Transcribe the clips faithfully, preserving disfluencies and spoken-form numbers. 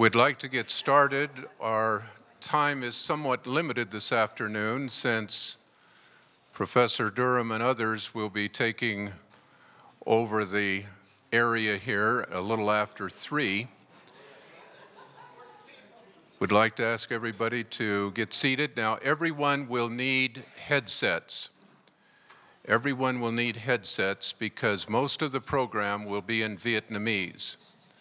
We'd like to get started. Our time is somewhat limited this afternoon since Professor Durham and others will be taking over the area here a little after three. We'd like to ask everybody to get seated. Now, everyone will need headsets. Everyone will need headsets because most of the program will be in Vietnamese.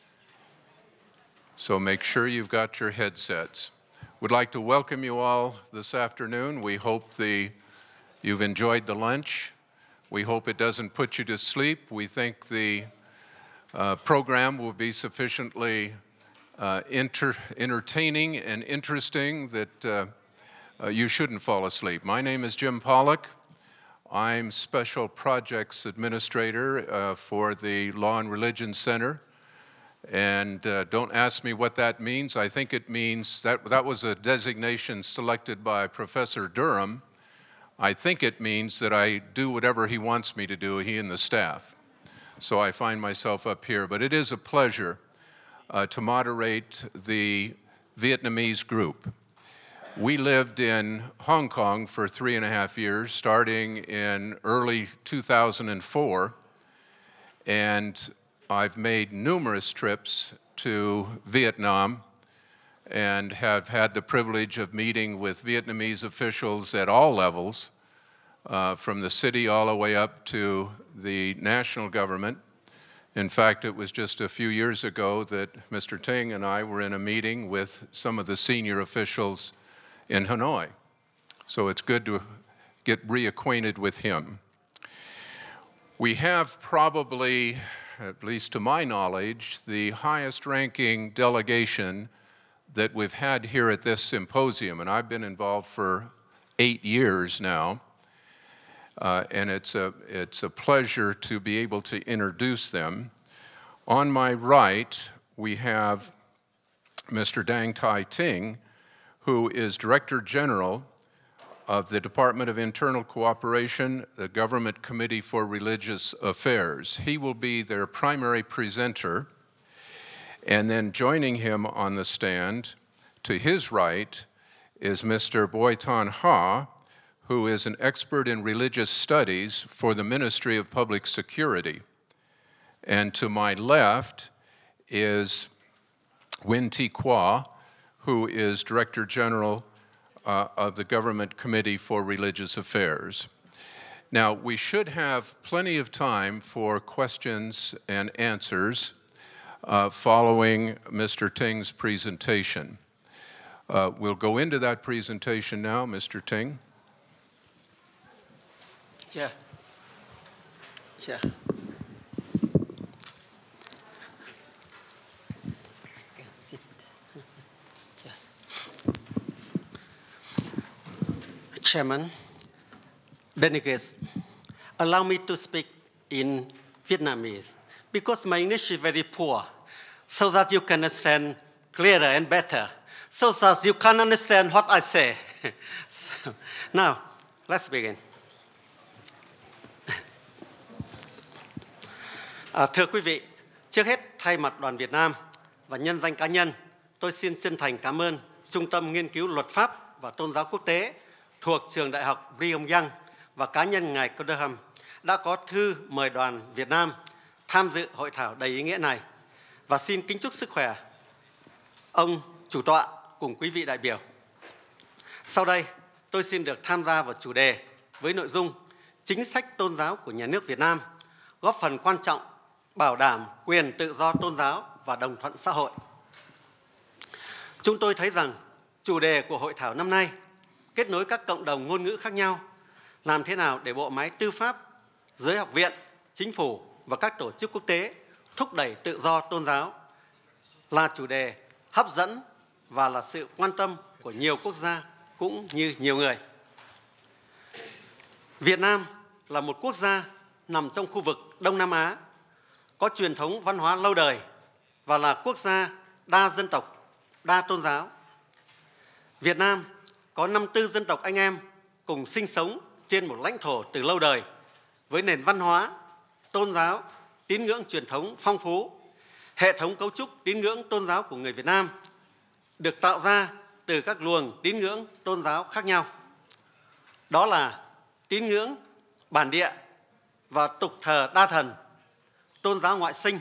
So make sure you've got your headsets. We'd like to welcome you all this afternoon. We hope the, you've enjoyed the lunch. We hope it doesn't put you to sleep. We think the uh, program will be sufficiently uh, inter entertaining and interesting that uh, uh, you shouldn't fall asleep. My name is Jim Pollock. I'm Special Projects Administrator uh, for the Law and Religion Center. And uh, don't ask me what that means. I think it means that that was a designation selected by Professor Durham. I think it means that I do whatever he wants me to do, he and the staff. So I find myself up here. But it is a pleasure uh, to moderate the Vietnamese group. We lived in Hong Kong for three and a half years, starting in early two thousand four. And I've made numerous trips to Vietnam and have had the privilege of meeting with Vietnamese officials at all levels, uh, from the city all the way up to the national government. In fact, it was just a few years ago that Mister Ting and I were in a meeting with some of the senior officials in Hanoi. So it's good to get reacquainted with him. We have probably, at least to my knowledge, the highest ranking delegation that we've had here at this symposium, and I've been involved for eight years now, uh, and it's a, it's a pleasure to be able to introduce them. On my right, we have Mister Dang Tai Ting, who is Director General of the Department of Internal Cooperation, the Government Committee for Religious Affairs. He will be their primary presenter, and then joining him on the stand, to his right, is Mister Boi Ton Ha, who is an expert in religious studies for the Ministry of Public Security. And to my left is Win Thi Qua, who is Director General Uh, of the Government Committee for Religious Affairs. Now, we should have plenty of time for questions and answers uh, following Mister Ting's presentation. Uh, we'll go into that presentation now, Mister Ting. Yeah. Yeah. Chairman, delegates, allow me to speak in Vietnamese because my English is very poor, so that you can understand clearer and better, so that you can understand what I say. So, now, let's begin. À, thưa quý vị, trước hết thay mặt Đoàn Việt Nam và nhân danh cá nhân, tôi xin chân thành cảm ơn Trung tâm Nghiên cứu Luật pháp và Tôn giáo Quốc tế thuộc Trường Đại học Brigham Young và cá nhân ngài Durham đã có thư mời đoàn Việt Nam tham dự hội thảo đầy ý nghĩa này, và xin kính chúc sức khỏe ông chủ tọa cùng quý vị đại biểu. Sau đây, tôi xin được tham gia vào chủ đề với nội dung chính sách tôn giáo của nhà nước Việt Nam góp phần quan trọng bảo đảm quyền tự do tôn giáo và đồng thuận xã hội. Chúng tôi thấy rằng chủ đề của hội thảo năm nay kết nối các cộng đồng ngôn ngữ khác nhau, làm thế nào để bộ máy tư pháp, giới học viện, chính phủ và các tổ chức quốc tế thúc đẩy tự do tôn giáo là chủ đề hấp dẫn và là sự quan tâm của nhiều quốc gia cũng như nhiều người. Việt Nam là một quốc gia nằm trong khu vực Đông Nam Á, có truyền thống văn hóa lâu đời và là quốc gia đa dân tộc, đa tôn giáo. Việt Nam có năm mươi tư dân tộc anh em cùng sinh sống trên một lãnh thổ từ lâu đời với nền văn hóa, tôn giáo, tín ngưỡng truyền thống phong phú. Hệ thống cấu trúc tín ngưỡng tôn giáo của người Việt Nam được tạo ra từ các luồng tín ngưỡng tôn giáo khác nhau. Đó là tín ngưỡng bản địa và tục thờ đa thần, tôn giáo ngoại sinh,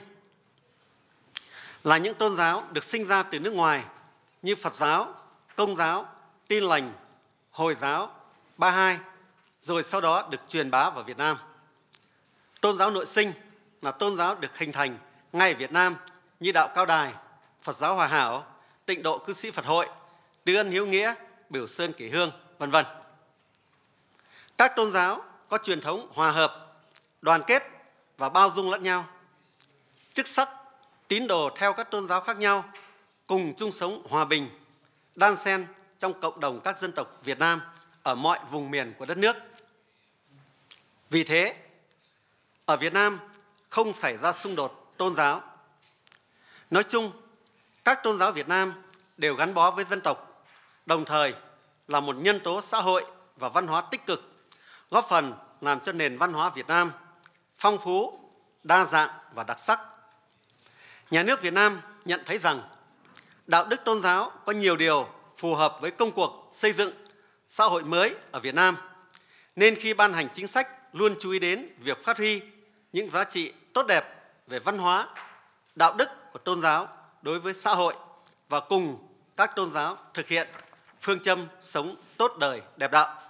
là những tôn giáo được sinh ra từ nước ngoài như Phật giáo, Công giáo, Tin lành, Hồi giáo, Ba Hai, rồi sau đó được truyền bá vào Việt Nam. Tôn giáo nội sinh là tôn giáo được hình thành ngay ở Việt Nam như Đạo Cao Đài, Phật giáo Hòa Hảo, Tịnh độ Cư sĩ Phật hội, Từ ân Hiếu Nghĩa, Biểu Sơn Kỷ Hương, vân vân. Các tôn giáo có truyền thống hòa hợp, đoàn kết và bao dung lẫn nhau. Chức sắc, tín đồ theo các tôn giáo khác nhau cùng chung sống hòa bình, đan xen trong cộng đồng các dân tộc Việt Nam ở mọi vùng miền của đất nước. Vì thế, ở Việt Nam không xảy ra xung đột tôn giáo. Nói chung, các tôn giáo Việt Nam đều gắn bó với dân tộc, đồng thời là một nhân tố xã hội và văn hóa tích cực, góp phần làm cho nền văn hóa Việt Nam phong phú, đa dạng và đặc sắc. Nhà nước Việt Nam nhận thấy rằng đạo đức tôn giáo có nhiều điều phù hợp với công cuộc xây dựng xã hội mới ở Việt Nam, nên khi ban hành chính sách luôn chú ý đến việc phát huy những giá trị tốt đẹp về văn hóa, đạo đức của tôn giáo đối với xã hội và cùng các tôn giáo thực hiện phương châm sống tốt đời đẹp đạo.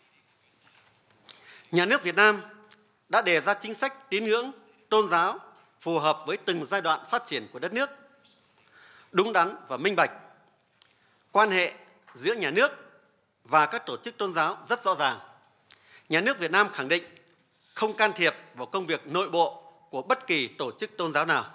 Nhà nước Việt Nam đã đề ra chính sách tín ngưỡng tôn giáo phù hợp với từng giai đoạn phát triển của đất nước, đúng đắn và minh bạch. Quan hệ giữa nhà nước và các tổ chức tôn giáo rất rõ ràng. Nhà nước Việt Nam khẳng định không can thiệp vào công việc nội bộ của bất kỳ tổ chức tôn giáo nào.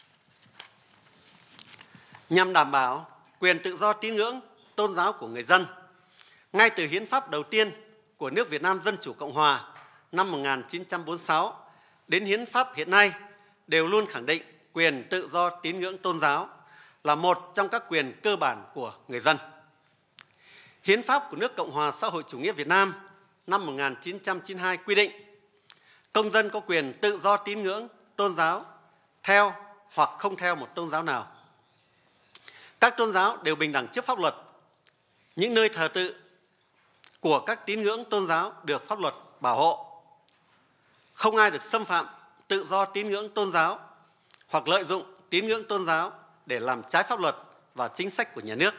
Nhằm đảm bảo quyền tự do tín ngưỡng tôn giáo của người dân, ngay từ hiến pháp đầu tiên của nước Việt Nam Dân Chủ Cộng Hòa năm một nghìn chín trăm bốn mươi sáu đến hiến pháp hiện nay đều luôn khẳng định quyền tự do tín ngưỡng tôn giáo là một trong các quyền cơ bản của người dân. Hiến pháp của nước Cộng hòa xã hội chủ nghĩa Việt Nam năm một nghìn chín trăm chín mươi hai quy định công dân có quyền tự do tín ngưỡng tôn giáo theo hoặc không theo một tôn giáo nào. Các tôn giáo đều bình đẳng trước pháp luật. Những nơi thờ tự của các tín ngưỡng tôn giáo được pháp luật bảo hộ. Không ai được xâm phạm tự do tín ngưỡng tôn giáo hoặc lợi dụng tín ngưỡng tôn giáo để làm trái pháp luật và chính sách của nhà nước.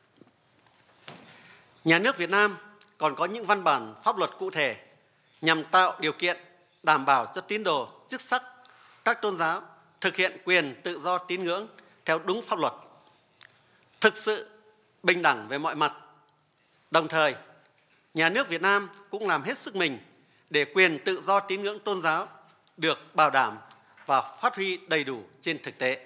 Nhà nước Việt Nam còn có những văn bản pháp luật cụ thể nhằm tạo điều kiện đảm bảo cho tín đồ, chức sắc, các tôn giáo thực hiện quyền tự do tín ngưỡng theo đúng pháp luật, thực sự bình đẳng về mọi mặt. Đồng thời, nhà nước Việt Nam cũng làm hết sức mình để quyền tự do tín ngưỡng tôn giáo được bảo đảm và phát huy đầy đủ trên thực tế.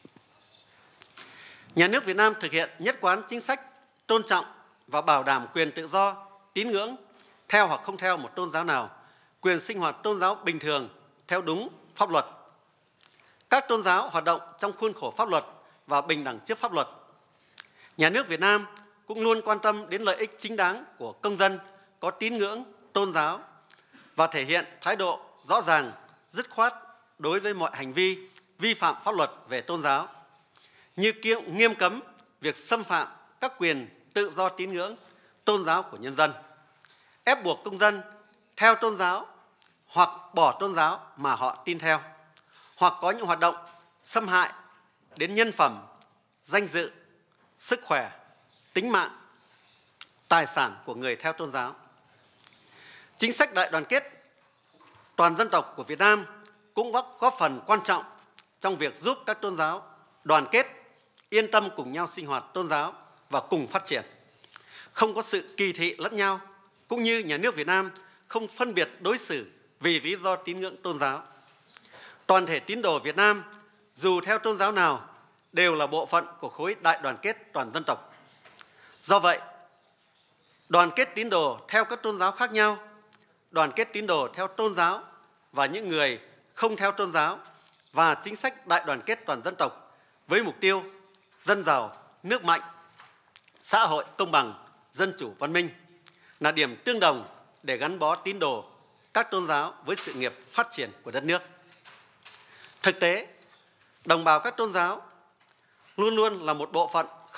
Nhà nước Việt Nam thực hiện nhất quán chính sách tôn trọng và bảo đảm quyền tự do tín ngưỡng theo hoặc không theo một tôn giáo nào, quyền sinh hoạt tôn giáo bình thường theo đúng pháp luật. Các tôn giáo hoạt động trong khuôn khổ pháp luật và bình đẳng trước pháp luật. Nhà nước Việt Nam cũng luôn quan tâm đến lợi ích chính đáng của công dân có tín ngưỡng tôn giáo và thể hiện thái độ rõ ràng, dứt khoát đối với mọi hành vi vi phạm pháp luật về tôn giáo, như nghiêm cấm việc xâm phạm các quyền tự do tín ngưỡng tôn giáo của nhân dân, ép buộc công dân theo tôn giáo hoặc bỏ tôn giáo mà họ tin theo, hoặc có những hoạt động xâm hại đến nhân phẩm, danh dự, sức khỏe, tính mạng, tài sản của người theo tôn giáo. Chính sách đại đoàn kết toàn dân tộc của Việt Nam cũng góp phần quan trọng trong việc giúp các tôn giáo đoàn kết, yên tâm cùng nhau sinh hoạt tôn giáo và cùng phát triển, không có sự kỳ thị lẫn nhau, cũng như nhà nước Việt Nam không phân biệt đối xử vì lý do tín ngưỡng tôn giáo. Toàn thể tín đồ Việt Nam, dù theo tôn giáo nào, đều là bộ phận của khối đại đoàn kết toàn dân tộc. Do vậy, đoàn kết tín đồ theo các tôn giáo khác nhau, đoàn kết tín đồ theo tôn giáo và những người không theo tôn giáo và chính sách đại đoàn kết toàn dân tộc với mục tiêu dân giàu, nước mạnh, xã hội công bằng, dân chủ văn minh là điểm tương đồng để gắn bó tín đồ các tôn giáo với sự nghiệp phát triển của đất nước. Thực tế, đồng bào các tôn giáo luôn luôn là một bộ phận không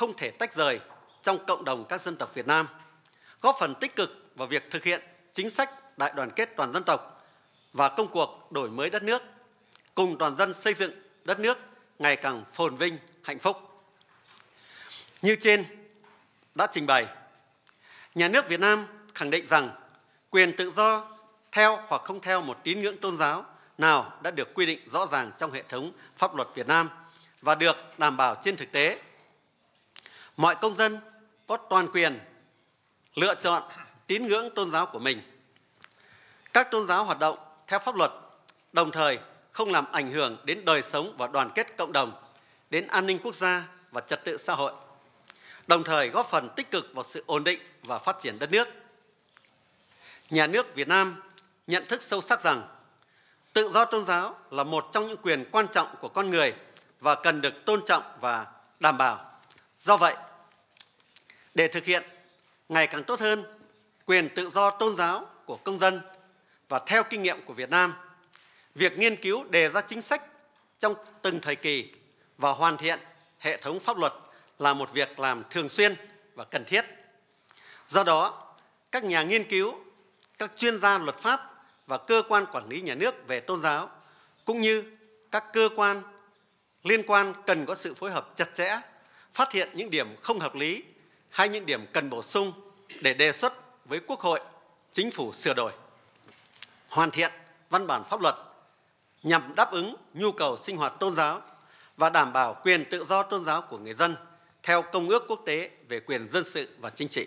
không thể tách rời trong cộng đồng các dân tộc Việt Nam, góp phần tích cực vào việc thực hiện chính sách đại đoàn kết toàn dân tộc và công cuộc đổi mới đất nước, cùng toàn dân xây dựng đất nước ngày càng phồn vinh, hạnh phúc. Như trên đã trình bày, Nhà nước Việt Nam khẳng định rằng quyền tự do theo hoặc không theo một tín ngưỡng tôn giáo nào đã được quy định rõ ràng trong hệ thống pháp luật Việt Nam và được đảm bảo trên thực tế. Mọi công dân có toàn quyền lựa chọn tín ngưỡng tôn giáo của mình. Các tôn giáo hoạt động theo pháp luật, đồng thời không làm ảnh hưởng đến đời sống và đoàn kết cộng đồng, đến an ninh quốc gia và trật tự xã hội, đồng thời góp phần tích cực vào sự ổn định và phát triển đất nước. Nhà nước Việt Nam nhận thức sâu sắc rằng tự do tôn giáo là một trong những quyền quan trọng của con người và cần được tôn trọng và đảm bảo. Do vậy, để thực hiện ngày càng tốt hơn quyền tự do tôn giáo của công dân và theo kinh nghiệm của Việt Nam, việc nghiên cứu đề ra chính sách trong từng thời kỳ và hoàn thiện hệ thống pháp luật là một việc làm thường xuyên và cần thiết. Do đó, các nhà nghiên cứu, các chuyên gia luật pháp và cơ quan quản lý nhà nước về tôn giáo, cũng như các cơ quan liên quan cần có sự phối hợp chặt chẽ, phát hiện những điểm không hợp lý hay những điểm cần bổ sung để đề xuất với Quốc hội, Chính phủ sửa đổi, hoàn thiện văn bản pháp luật nhằm đáp ứng nhu cầu sinh hoạt tôn giáo và đảm bảo quyền tự do tôn giáo của người dân theo Công ước Quốc tế về quyền dân sự và chính trị.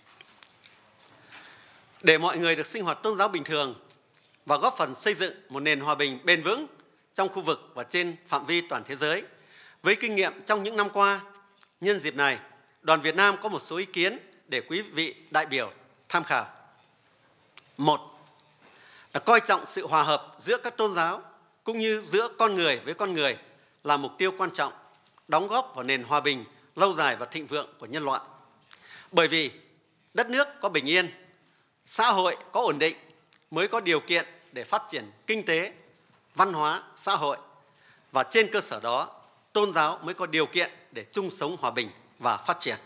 Để mọi người được sinh hoạt tôn giáo bình thường và góp phần xây dựng một nền hòa bình bền vững trong khu vực và trên phạm vi toàn thế giới, với kinh nghiệm trong những năm qua, nhân dịp này, Đoàn Việt Nam có một số ý kiến để quý vị đại biểu tham khảo. Một, là coi trọng sự hòa hợp giữa các tôn giáo cũng như giữa con người với con người là mục tiêu quan trọng, đóng góp vào nền hòa bình lâu dài và thịnh vượng của nhân loại. Bởi vì đất nước có bình yên, xã hội có ổn định mới có điều kiện để phát triển kinh tế, văn hóa, xã hội, và trên cơ sở đó, tôn giáo mới có điều kiện để chung sống hòa bình và phát triển.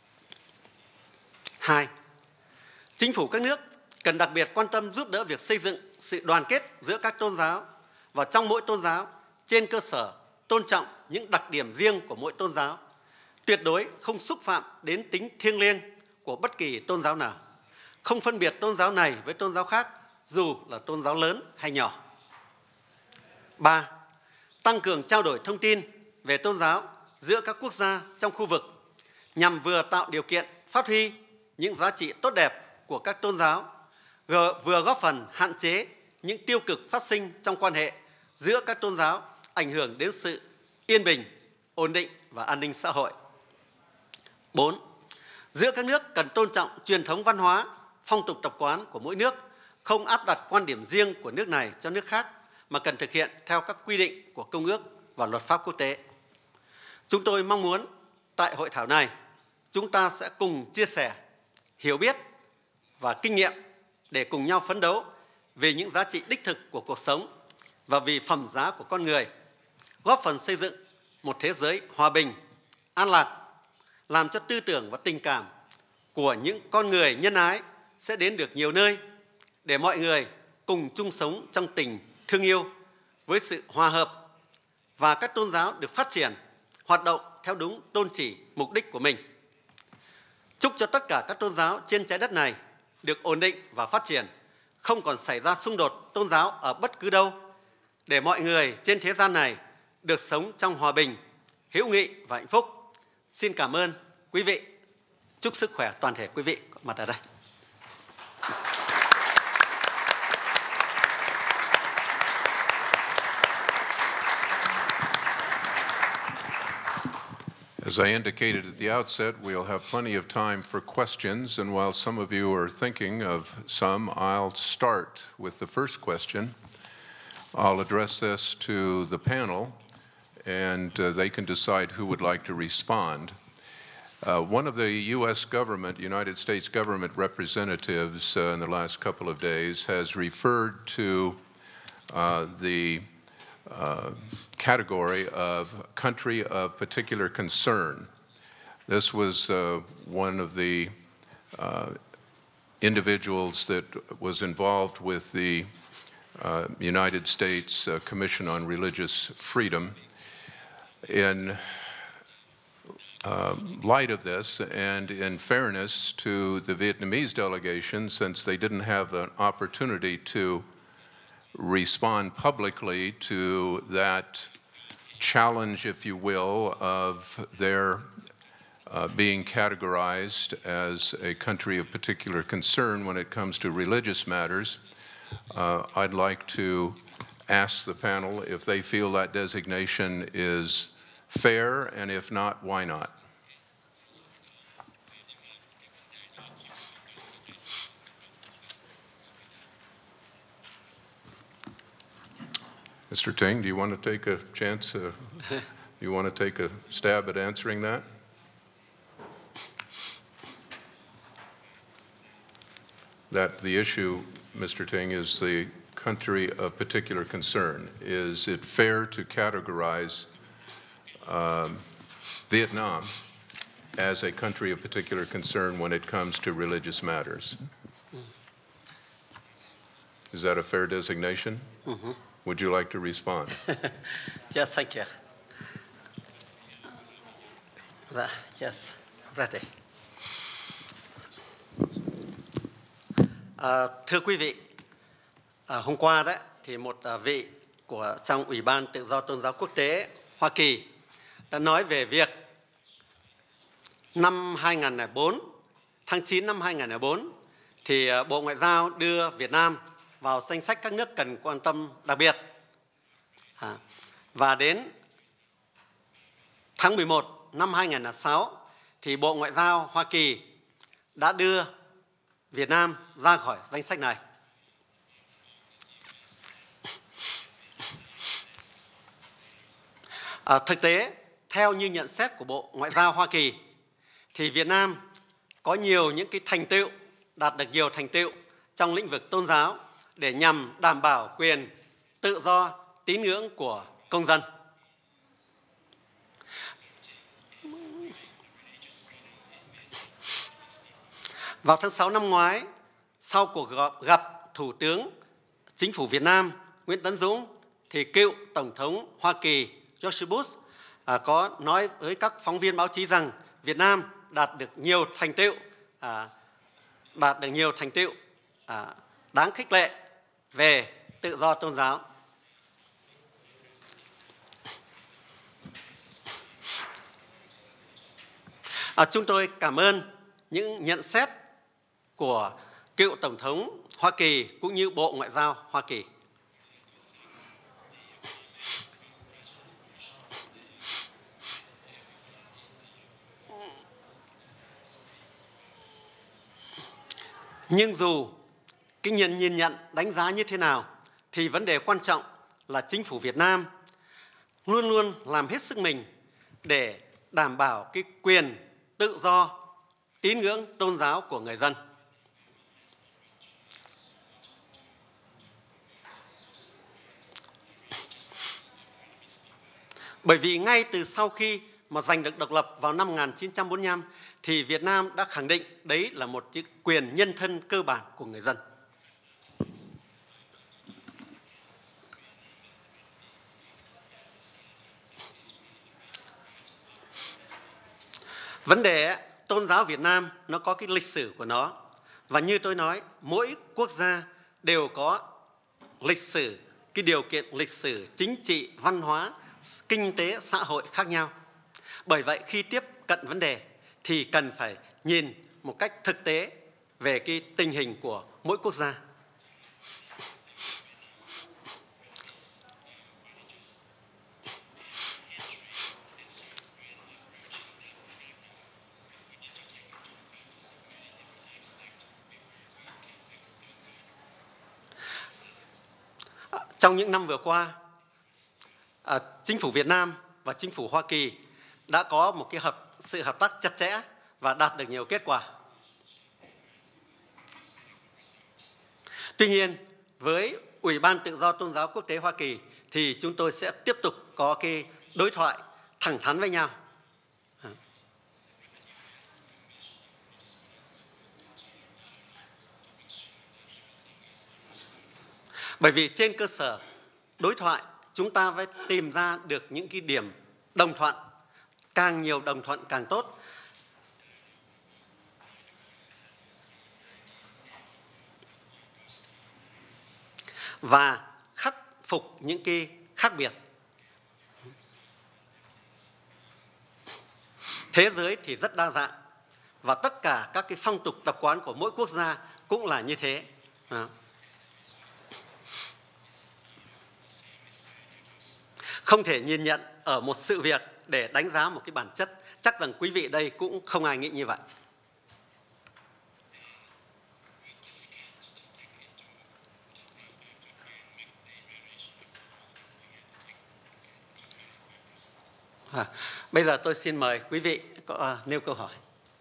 Hai, chính phủ các nước cần đặc biệt quan tâm giúp đỡ việc xây dựng sự đoàn kết giữa các tôn giáo và trong mỗi tôn giáo trên cơ sở tôn trọng những đặc điểm riêng của mỗi tôn giáo, tuyệt đối không xúc phạm đến tính thiêng liêng của bất kỳ tôn giáo nào, không phân biệt tôn giáo này với tôn giáo khác, dù là tôn giáo lớn hay nhỏ. Ba, tăng cường trao đổi thông tin về tôn giáo giữa các quốc gia trong khu vực nhằm vừa tạo điều kiện phát huy những giá trị tốt đẹp của các tôn giáo, vừa góp phần hạn chế những tiêu cực phát sinh trong quan hệ giữa các tôn giáo, ảnh hưởng đến sự yên bình, ổn định và an ninh xã hội. Bốn, giữa các nước cần tôn trọng truyền thống văn hóa, phong tục tập quán của mỗi nước, không áp đặt quan điểm riêng của nước này cho nước khác, mà cần thực hiện theo các quy định của Công ước và luật pháp quốc tế. Chúng tôi mong muốn tại hội thảo này, chúng ta sẽ cùng chia sẻ, hiểu biết và kinh nghiệm để cùng nhau phấn đấu vì những giá trị đích thực của cuộc sống và vì phẩm giá của con người, góp phần xây dựng một thế giới hòa bình, an lạc, làm cho tư tưởng và tình cảm của những con người nhân ái sẽ đến được nhiều nơi, để mọi người cùng chung sống trong tình thương yêu với sự hòa hợp và các tôn giáo được phát triển, hoạt động theo đúng tôn chỉ, mục đích của mình. Chúc cho tất cả các tôn giáo trên trái đất này được ổn định và phát triển, không còn xảy ra xung đột tôn giáo ở bất cứ đâu, để mọi người trên thế gian này được sống trong hòa bình, hữu nghị và hạnh phúc. Xin cảm ơn quý vị. Chúc sức khỏe toàn thể quý vị có mặt ở đây. As I indicated at the outset, we'll have plenty of time for questions, and while some of you are thinking of some, I'll start with the first question. I'll address this to the panel, and uh, they can decide who would like to respond. Uh, one of the U S government, United States government representatives uh, in the last couple of days has referred to uh, the uh, category of country of particular concern. This was uh, one of the uh, individuals that was involved with the uh, United States uh, Commission on Religious Freedom. In uh, light of this, and in fairness to the Vietnamese delegation, since they didn't have an opportunity to respond publicly to that challenge, if you will, of their uh, being categorized as a country of particular concern when it comes to religious matters, uh, I'd like to ask the panel if they feel that designation is fair, and if not, why not? Mister Ting, do you want to take a chance? Uh, do you want to take a stab at answering that? That the issue, Mister Ting, is the country of particular concern. Is it fair to categorize um, Vietnam as a country of particular concern when it comes to religious matters? Is that a fair designation? Mm-hmm. Would you like to respond? Yes, thank you. Yes, ready. À, thưa quý vị, à, hôm qua đấy thì một à, vị của trong Ủy ban Tự do Tôn giáo Quốc tế Hoa Kỳ đã nói về việc năm hai nghìn không trăm lẻ bốn, tháng chín năm hai nghìn không trăm lẻ bốn, thì à, Bộ Ngoại giao đưa Việt Nam vào danh sách các nước cần quan tâm đặc biệt. À, và đến tháng mười một năm hai nghìn không trăm lẻ sáu thì Bộ Ngoại giao Hoa Kỳ đã đưa Việt Nam ra khỏi danh sách này. À, thực tế, theo như nhận xét của Bộ Ngoại giao Hoa Kỳ, thì Việt Nam có nhiều những cái thành tựu, đạt được nhiều thành tựu trong lĩnh vực tôn giáo để nhằm đảm bảo quyền tự do tín ngưỡng của công dân. Vào tháng sáu năm ngoái, sau cuộc gặp Thủ tướng Chính phủ Việt Nam Nguyễn Tấn Dũng, thì cựu Tổng thống Hoa Kỳ George Bush à, có nói với các phóng viên báo chí rằng Việt Nam đạt được nhiều thành tựu, à, đạt được nhiều thành tựu à, đáng khích lệ về tự do tôn giáo. À, chúng tôi cảm ơn những nhận xét của cựu Tổng thống Hoa Kỳ cũng như Bộ Ngoại giao Hoa Kỳ. Nhưng dù cái nhìn nhìn nhận đánh giá như thế nào, thì vấn đề quan trọng là chính phủ Việt Nam luôn luôn làm hết sức mình để đảm bảo cái quyền tự do tín ngưỡng tôn giáo của người dân. Bởi vì ngay từ sau khi mà giành được độc lập vào năm một nghìn chín trăm bốn mươi lăm, thì Việt Nam đã khẳng định đấy là một cái quyền nhân thân cơ bản của người dân. Vấn đề tôn giáo Việt Nam nó có cái lịch sử của nó. Và như tôi nói, mỗi quốc gia đều có lịch sử, cái điều kiện lịch sử chính trị, văn hóa, kinh tế, xã hội khác nhau. Bởi vậy khi tiếp cận vấn đề thì cần phải nhìn một cách thực tế về cái tình hình của mỗi quốc gia. Trong những năm vừa qua, à, chính phủ Việt Nam và chính phủ Hoa Kỳ đã có một cái hợp, sự hợp tác chặt chẽ và đạt được nhiều kết quả. Tuy nhiên, với Ủy ban Tự do Tôn giáo Quốc tế Hoa Kỳ thì chúng tôi sẽ tiếp tục có cái đối thoại thẳng thắn với nhau. Bởi vì trên cơ sở đối thoại, chúng ta phải tìm ra được những cái điểm đồng thuận, càng nhiều đồng thuận càng tốt. Và khắc phục những cái khác biệt. Thế giới thì rất đa dạng và tất cả các cái phong tục tập quán của mỗi quốc gia cũng là như thế. À. Không thể nhìn nhận ở một sự việc để đánh giá một cái bản chất. Chắc rằng quý vị đây cũng không ai nghĩ như vậy. À, bây giờ tôi xin mời quý vị có uh, nêu câu hỏi.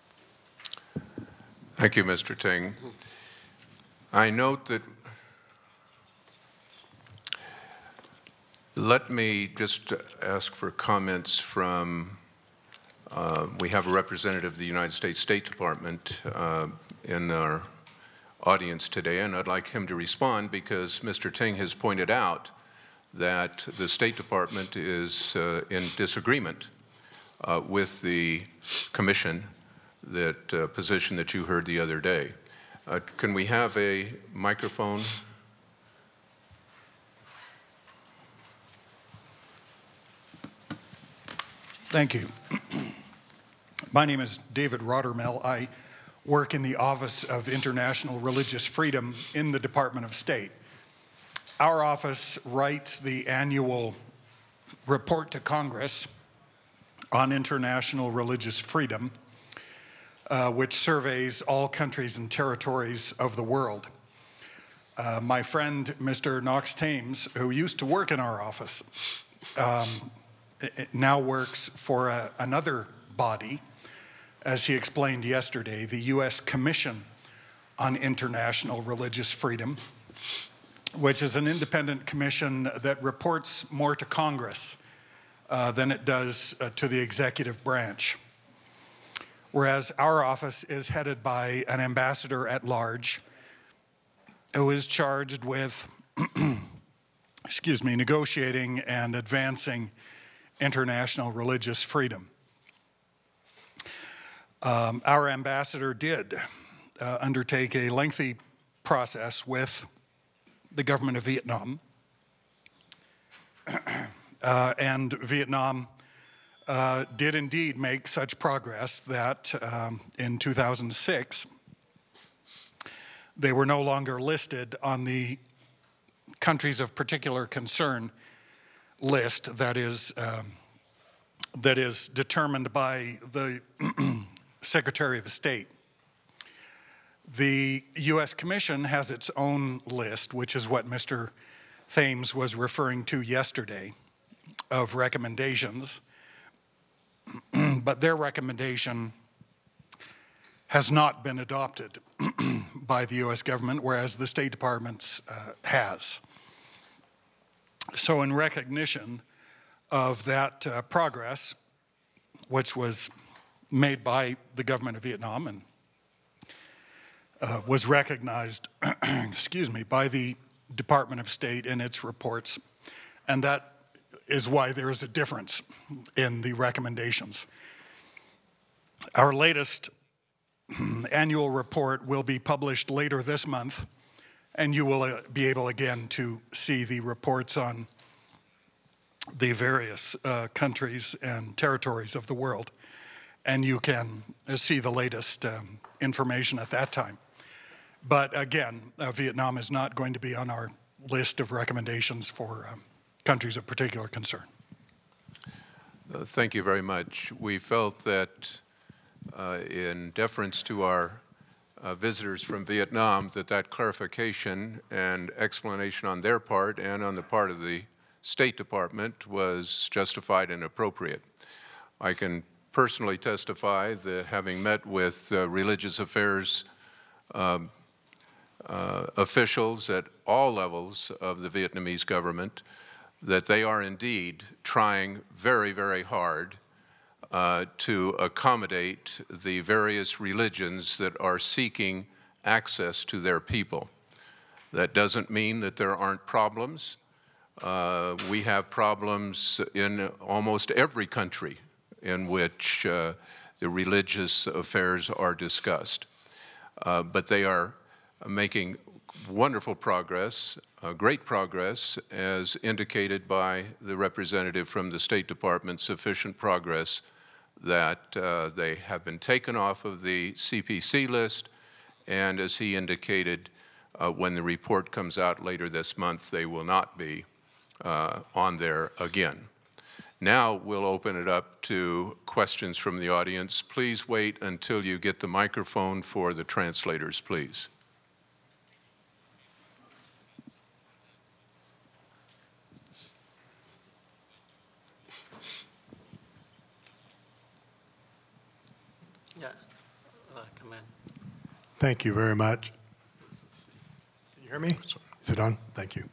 Thank you, Mister Ting. I note that, let me just ask for comments from, uh, we have a representative of the United States State Department uh, in our audience today, and I'd like him to respond because Mister Ting has pointed out that the State Department is uh, in disagreement uh, with the Commission, that uh, position that you heard the other day. Uh, can we have a microphone? Thank you. My name is David Rottermel. I work in the Office of International Religious Freedom in the Department of State. Our office writes the annual report to Congress on international religious freedom, uh, which surveys all countries and territories of the world. Uh, my friend, Mister Knox Thames, who used to work in our office, um, now works for a, another body, as he explained yesterday, the U S Commission on International Religious Freedom, which is an independent commission that reports more to Congress uh, than it does uh, to the executive branch. Whereas our office is headed by an ambassador at large who is charged with, excuse me, negotiating and advancing international religious freedom. Um, our ambassador did uh, undertake a lengthy process with the government of Vietnam, uh, and Vietnam uh, did indeed make such progress that um, in two thousand six, they were no longer listed on the countries of particular concern list that is, um, that is determined by the Secretary of State. The U S Commission has its own list, which is what Mister Thames was referring to yesterday, of recommendations. But their recommendation has not been adopted by the U S government, whereas the State Department's uh, has. So in recognition of that uh, progress, which was made by the government of Vietnam and Uh, was recognized, excuse me, by the Department of State in its reports, and that is why there is a difference in the recommendations. Our latest annual report will be published later this month, and you will uh, be able again to see the reports on the various uh, countries and territories of the world, and you can uh, see the latest um, information at that time. But again, uh, Vietnam is not going to be on our list of recommendations for um, countries of particular concern. Uh, thank you very much. We felt that uh, in deference to our uh, visitors from Vietnam, that that clarification and explanation on their part and on the part of the State Department was justified and appropriate. I can personally testify that having met with uh, religious affairs um, Uh, officials at all levels of the Vietnamese government, that they are indeed trying very, very hard uh, to accommodate the various religions that are seeking access to their people. That doesn't mean that there aren't problems. Uh, we have problems in almost every country in which uh, the religious affairs are discussed. Uh, but they are making wonderful progress, uh, great progress, as indicated by the representative from the State Department, sufficient progress that uh, they have been taken off of the C P C list, and as he indicated, uh, when the report comes out later this month, they will not be uh, on there again. Now we'll open it up to questions from the audience. Please wait until you get the microphone for the translators, please. Yeah, uh, come in. Thank you very much. Can you hear me? Is it on? Thank you.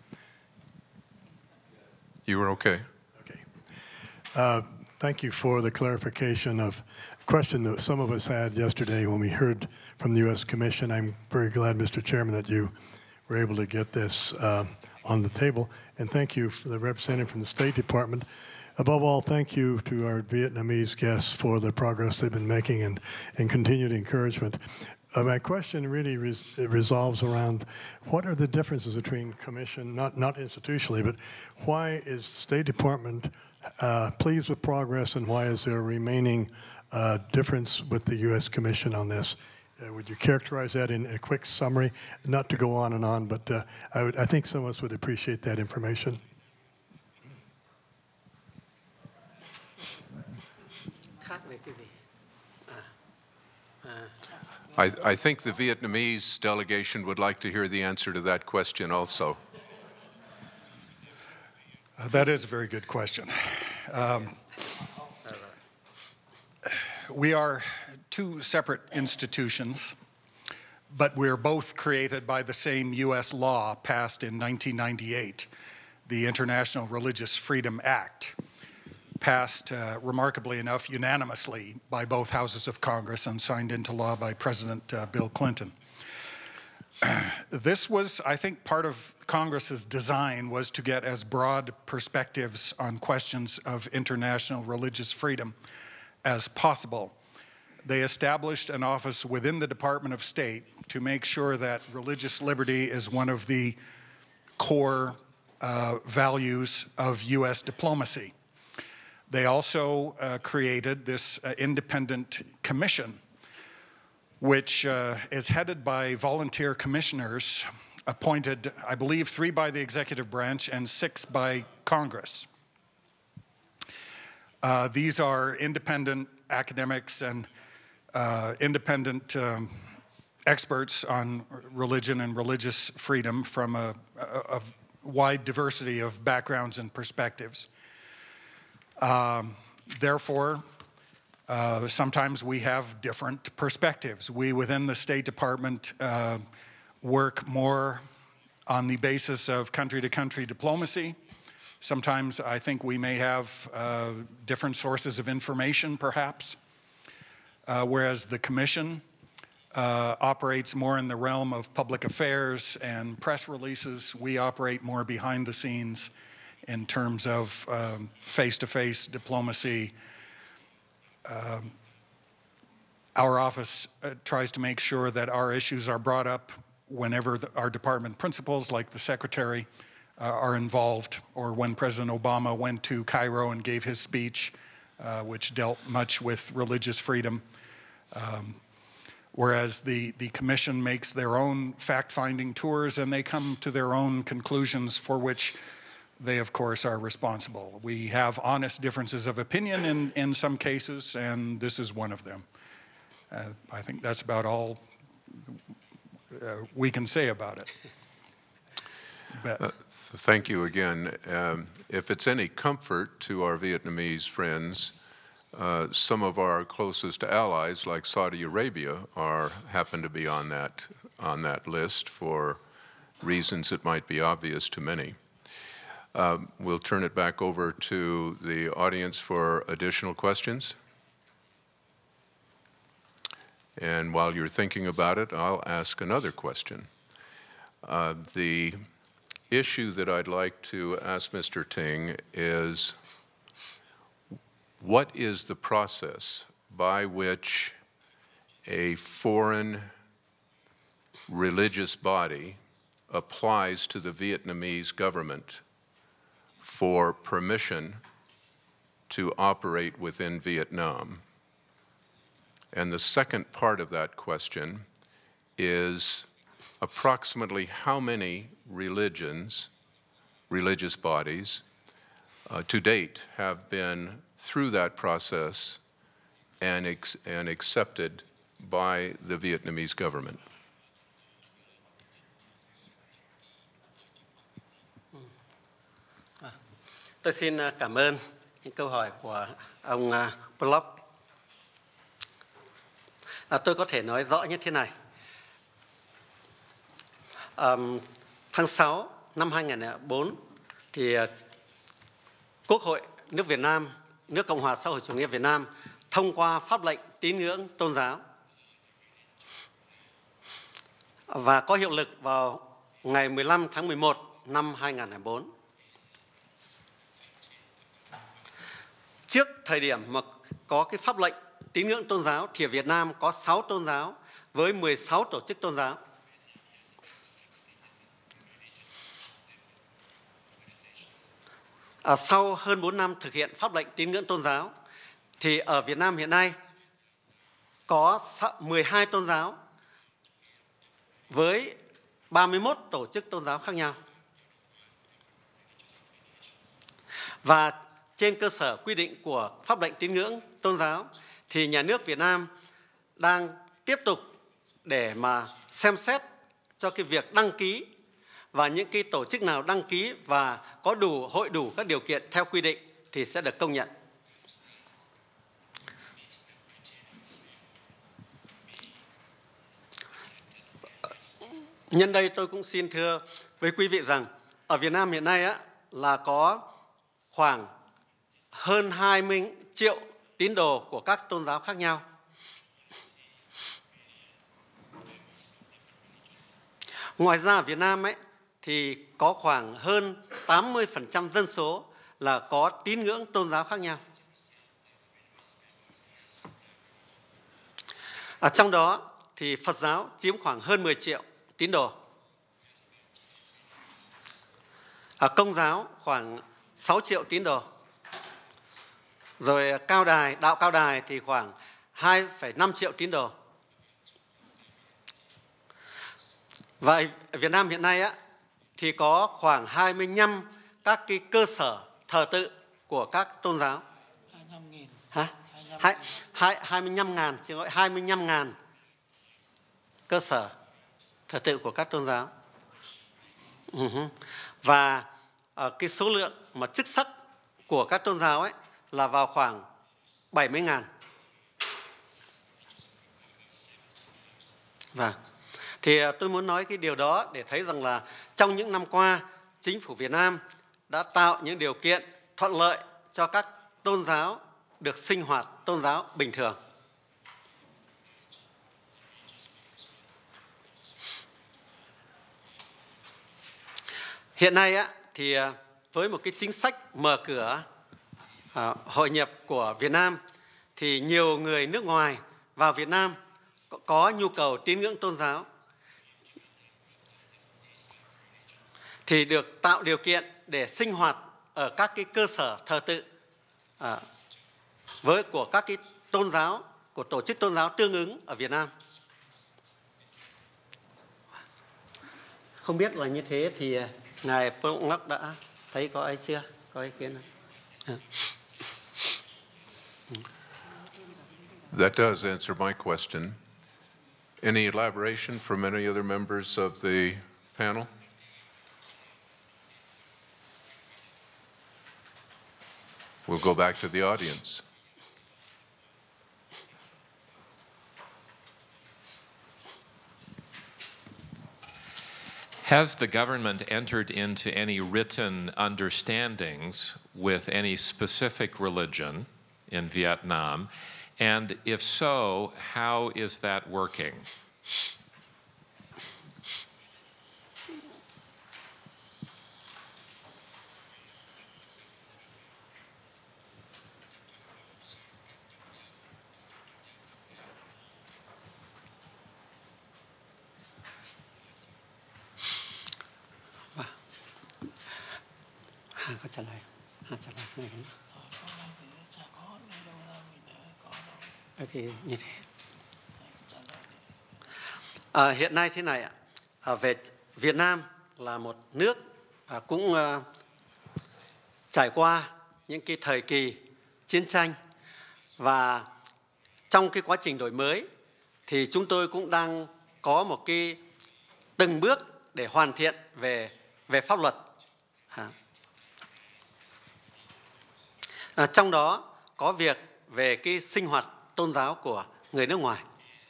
You were okay? Okay. Uh, thank you for the clarification of a question that some of us had yesterday when we heard from the U S Commission. I'm very glad, Mister Chairman, that you were able to get this uh, on the table. And thank you for the representative from the State Department. Above all, thank you to our Vietnamese guests for the progress they've been making and, and continued encouragement. Uh, my question really res resolves around what are the differences between Commission, not, not institutionally, but why is State Department uh, pleased with progress and why is there a remaining uh, difference with the U S Commission on this? Uh, would you characterize that in a quick summary? Not to go on and on, but uh, I, would, I think some of us would appreciate that information. I, I think the Vietnamese delegation would like to hear the answer to that question also. Uh, that is a very good question. Um, we are two separate institutions, but we're both created by the same U S law passed in nineteen ninety-eight, the International Religious Freedom Act, passed, uh, remarkably enough, unanimously by both houses of Congress and signed into law by President uh, Bill Clinton. Uh, this was, I think, part of Congress's design was to get as broad perspectives on questions of international religious freedom as possible. They established an office within the Department of State to make sure that religious liberty is one of the core uh, values of U S diplomacy. They also uh, created this uh, independent commission, which uh, is headed by volunteer commissioners appointed, I believe, three by the executive branch and six by Congress. Uh, these are independent academics and uh, independent um, experts on religion and religious freedom from a, a, a wide diversity of backgrounds and perspectives. Um, therefore, uh, sometimes we have different perspectives. We within the State Department uh, work more on the basis of country-to-country diplomacy. Sometimes I think we may have uh, different sources of information, perhaps, uh, whereas the Commission uh, operates more in the realm of public affairs and press releases. We operate more behind the scenes in terms of um, face-to-face diplomacy. Um, our office uh, tries to make sure that our issues are brought up whenever the, our department principals, like the Secretary, uh, are involved, or when President Obama went to Cairo and gave his speech, uh, which dealt much with religious freedom. Um, whereas the, the Commission makes their own fact-finding tours and they come to their own conclusions for which they, of course, are responsible. We have honest differences of opinion in, in some cases, and this is one of them. Uh, I think that's about all uh, we can say about it. Uh, thank you again. Um, if it's any comfort to our Vietnamese friends, uh, some of our closest allies, like Saudi Arabia, are happen to be on that on that list for reasons that might be obvious to many. Um, we'll turn it back over to the audience for additional questions. And while you're thinking about it, I'll ask another question. Uh, the issue that I'd like to ask Mister Ting is, what is the process by which a foreign religious body applies to the Vietnamese government for permission to operate within Vietnam? And the second part of that question is, approximately how many religions, religious bodies, uh, to date have been through that process and, ex and accepted by the Vietnamese government? Tôi xin cảm ơn những câu hỏi của ông Block. À, tôi có thể nói rõ như thế này. À, tháng sáu năm hai nghìn không trăm lẻ bốn thì Quốc hội nước Việt Nam, nước Cộng hòa xã hội chủ nghĩa Việt Nam thông qua pháp lệnh tín ngưỡng tôn giáo và có hiệu lực vào ngày mười lăm tháng mười một năm hai nghìn không trăm lẻ bốn. Trước thời điểm mà có cái pháp lệnh tín ngưỡng tôn giáo thì ở Việt Nam có sáu tôn giáo với mười sáu tổ chức tôn giáo. À, sau hơn bốn năm thực hiện pháp lệnh tín ngưỡng tôn giáo thì ở Việt Nam hiện nay có mười hai tôn giáo với ba mươi mốt tổ chức tôn giáo khác nhau. Và trên cơ sở quy định của pháp lệnh tín ngưỡng tôn giáo thì nhà nước Việt Nam đang tiếp tục để mà xem xét cho cái việc đăng ký, và những cái tổ chức nào đăng ký và có đủ hội đủ các điều kiện theo quy định thì sẽ được công nhận. Nhân đây tôi cũng xin thưa với quý vị rằng ở Việt Nam hiện nay á, là có khoảng hơn hai mươi triệu tín đồ của các tôn giáo khác nhau. Ngoài ra ở Việt Nam ấy, thì có khoảng hơn tám mươi phần trăm dân số là có tín ngưỡng tôn giáo khác nhau. Ở trong đó thì Phật giáo chiếm khoảng hơn mười triệu tín đồ. Ở Công giáo khoảng sáu triệu tín đồ. Rồi Cao Đài, đạo Cao Đài thì khoảng hai phẩy năm triệu tín đồ. Và ở Việt Nam hiện nay á, thì có khoảng hai mươi lăm các cái cơ sở thờ tự của các tôn giáo. hai mươi lăm nghìn. Hả? hai mươi lăm ngàn, xin lỗi, hai mươi lăm ngàn cơ sở thờ tự của các tôn giáo. Uh-huh. Và uh, cái số lượng mà chức sắc của các tôn giáo ấy là vào khoảng bảy mươi ngàn. Và thì tôi muốn nói cái điều đó để thấy rằng là trong những năm qua, chính phủ Việt Nam đã tạo những điều kiện thuận lợi cho các tôn giáo được sinh hoạt tôn giáo bình thường. Hiện nay á, thì với một cái chính sách mở cửa à, hội nhập của Việt Nam thì nhiều người nước ngoài vào Việt Nam có, có nhu cầu tín ngưỡng tôn giáo thì được tạo điều kiện để sinh hoạt ở các cái cơ sở thờ tự à, với của các cái tôn giáo, của tổ chức tôn giáo tương ứng ở Việt Nam. Không biết là như thế thì Ngài Pollock đã thấy có ai chưa? Có ý kiến không? That does answer my question. Any elaboration from any other members of the panel? We'll go back to the audience. Has the government entered into any written understandings with any specific religion in Vietnam? And if so, how is that working? có trả lời. À, trả lời này. À, thì như thế. À, hiện nay thế này ạ. À, về Việt Nam là một nước à, cũng à, trải qua những cái thời kỳ chiến tranh, và trong cái quá trình đổi mới thì chúng tôi cũng đang có một cái từng bước để hoàn thiện về về pháp luật. À. À, trong đó có việc về cái sinh hoạt tôn giáo của người nước ngoài.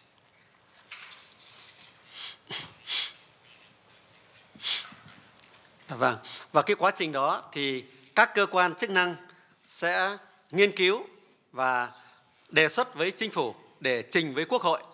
Vâng, và cái quá trình đó thì các cơ quan chức năng sẽ nghiên cứu và đề xuất với chính phủ để trình với Quốc hội.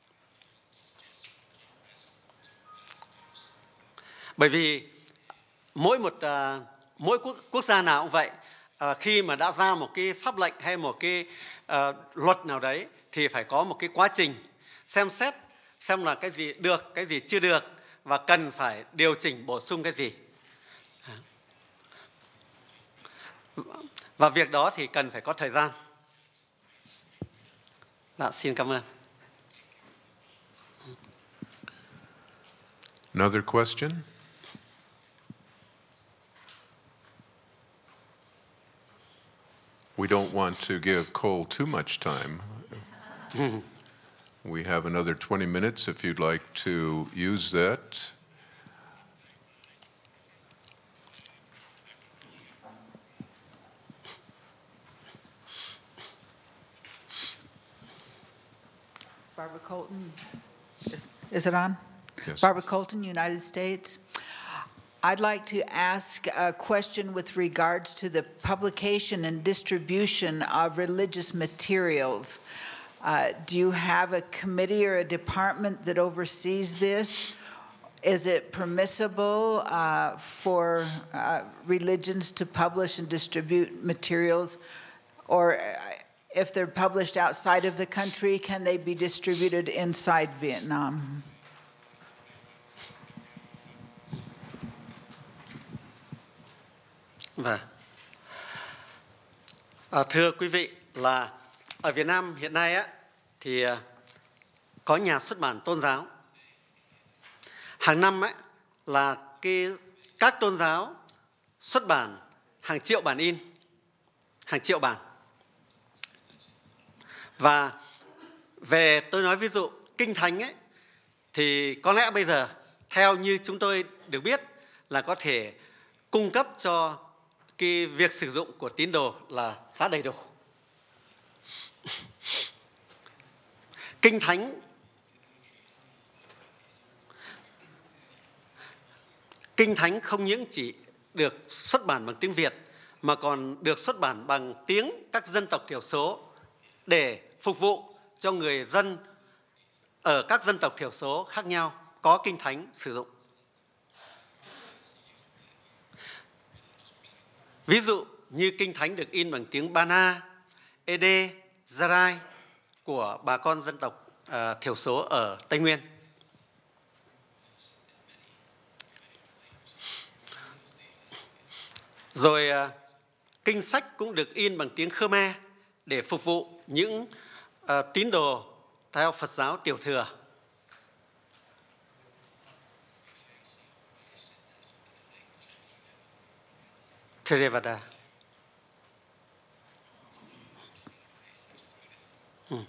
Bởi vì mỗi một uh, mỗi quốc, quốc gia nào cũng vậy, uh, khi mà đã ra một cái pháp lệnh hay một cái uh, luật nào đấy thì phải có một cái quá trình xem xét xem là cái gì được, cái gì chưa được và cần phải điều chỉnh bổ sung cái gì. Và việc đó thì cần phải có thời gian. Dạ, xin cảm ơn. Another question? We don't want to give Cole too much time. We have another twenty minutes if you'd like to use that. Barbara Colton, is, is it on? Yes. Barbara Colton, United States. I'd like to ask a question with regards to the publication and distribution of religious materials. Uh, do you have a committee or a department that oversees this? Is it permissible uh, for uh, religions to publish and distribute materials? Or if they're published outside of the country, can they be distributed inside Vietnam? Vâng. À, thưa quý vị, là ở Việt Nam hiện nay á, thì có nhà xuất bản tôn giáo. Hàng năm ấy, là cái, các tôn giáo xuất bản hàng triệu bản in, hàng triệu bản. Và về tôi nói ví dụ Kinh Thánh ấy, thì có lẽ bây giờ theo như chúng tôi được biết là có thể cung cấp cho cái việc sử dụng của tín đồ là khá đầy đủ. Kinh Thánh Kinh Thánh không những chỉ được xuất bản bằng tiếng Việt mà còn được xuất bản bằng tiếng các dân tộc thiểu số để phục vụ cho người dân ở các dân tộc thiểu số khác nhau có Kinh Thánh sử dụng. Ví dụ như Kinh Thánh được in bằng tiếng Bana, Ede, Zarai của bà con dân tộc uh, thiểu số ở Tây Nguyên. Rồi uh, kinh sách cũng được in bằng tiếng Khmer để phục vụ những uh, tín đồ theo Phật giáo tiểu thừa. Theravada. Hmm.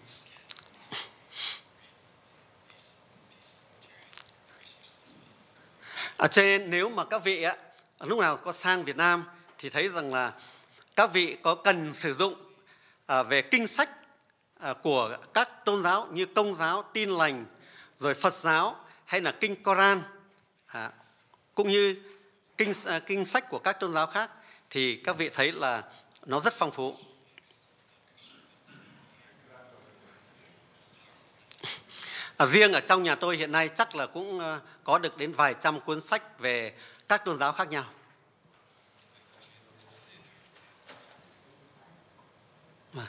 À, cho nên nếu mà các vị á, lúc nào có sang Việt Nam thì thấy rằng là các vị có cần sử dụng à, về kinh sách à, của các tôn giáo như Công giáo, Tin lành, rồi Phật giáo hay là kinh Koran, à, cũng như kinh à, kinh sách của các tôn giáo khác, thì các vị thấy là nó rất phong phú. À, riêng ở trong nhà tôi hiện nay chắc là cũng uh, có được đến vài trăm cuốn sách về các tôn giáo khác nhau. À.